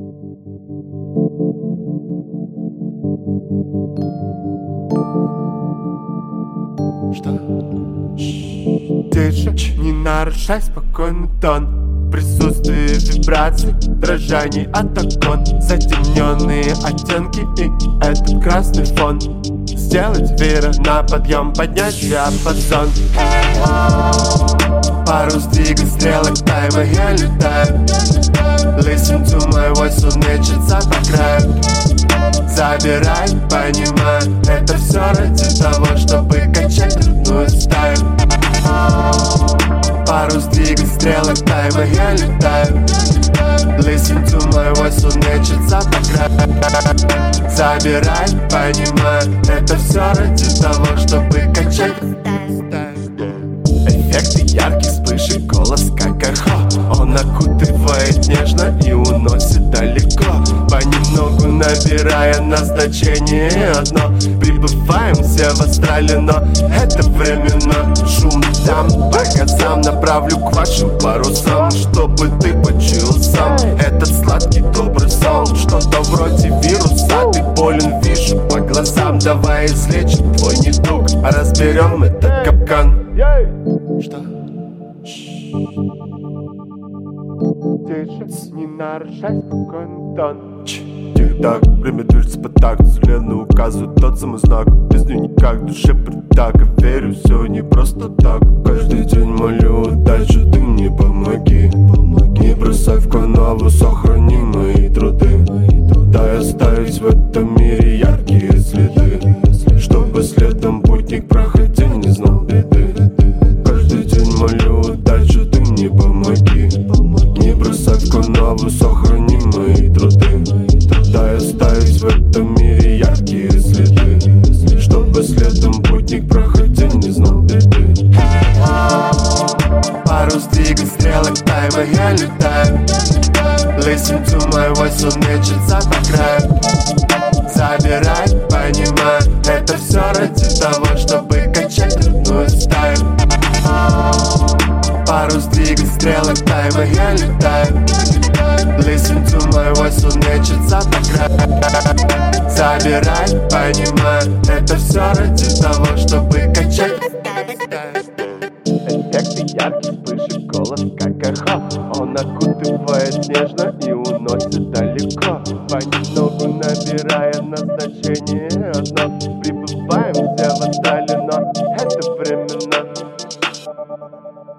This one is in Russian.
Что? Тише, не нарушай спокойный тон. Присутствие вибраций, дрожаний от окон, затемненные оттенки и этот красный фон. Сделать веер на подъем, поднять диапазон. Пару сдвигов стрелок тайма, я летаю. Listen to my voice, он мечется по краю. Забирай, понимаю, это все ради того, чтобы качать родную стаю. Пару сдвигов стрелок тайма, я летаю. Listen to my voice, он мечется по краю. Забирай, понимаю, это все ради того, чтобы качать стаю. Эффекты ярких вспышек, голос как эхо. Он окутывает нежно и уносит далеко, понемногу набирая назначение одно. Прибываем все в астрале, но это временно. Шум там по газам, направлю к вашим парусам, чтобы ты почуял сам этот сладкий добрый сон. Что-то вроде вируса, ты болен, вижу по глазам. Давай излечим твой недуг, разберем этот капкан. Что? Тише, не нарушай спокойный тон. Тик-так, время движется по такту. Вселенная указывает тот самый знак. Без нее никак, в душе притак. И верю, все не просто так. Каждый день молю удачу, ты мне помоги. Не бросай в канаву, сохрани мои труды. Дай оставить в этом мире яркие следы, чтобы следом путник, проходя, не знал беды. Каждый день молю удачу, ты мне помоги. Не бросай в канаву, сохрани мои труды. Дай оставить в этом мире яркие следы, чтобы следом путник, проходя, не знал беды. Пару сдвигов стрелок тайма, я летаю. Listen to my voice, он мечется по краю. Забирай, понимаю, это все ради того, чтобы качать родную стаю. Пару сдвигов стрелок тайма, я летаю. Listen to my voice, он мечется по краю. Забирай, понимаю, это все ради того, чтобы качать стаю. Эффекты ярких вспышек, голос как эхо. Он окутывает нежно и уносит далеко, понемногу набирая назначение одно. Прибываем все в астрале, но это временно.